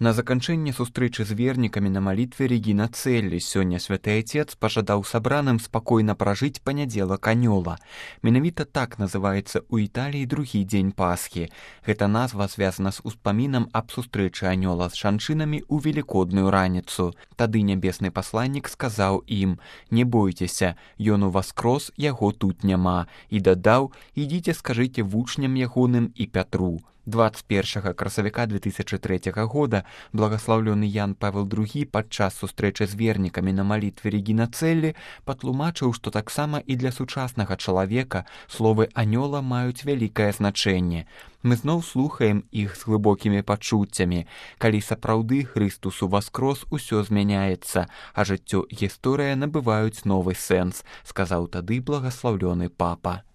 На заканчэнне сустрэчы з вернікамі на малітве Регіна Целлі сёння святы Айцец пажадаў сабраным спакойна пражыць панядзелак анёла. Менавіта так называецца ў Італіі другі дзень Пасхі. Гэта назва звязана з успамінам аб сустрэчы анёла з жанчынамі ў велікодную раніцу. Тады нябесны пасланнік сказаў ім: «Не бойцеся, ён уваскрос, яго тут няма», і дадаў: «Ідзіце скажыце вучням ягоным і Пятру». 21 красавіка 2003 года благаслаўлёны Ян Павел II падчас сустрэчы з вернікамі на малітве Регіна Целлі патлумачыў, што таксама і для сучаснага чалавека словы анёла маюць вялікае значэнне. Мы зноў слухаем іх з глыбокімі пачуццямі. Калі сапраўды Хрыстус уваскрос, усё змяняецца, а жыццё і гісторыя набываюць новы сэнс, сказаў тады благаслаўлёны папа.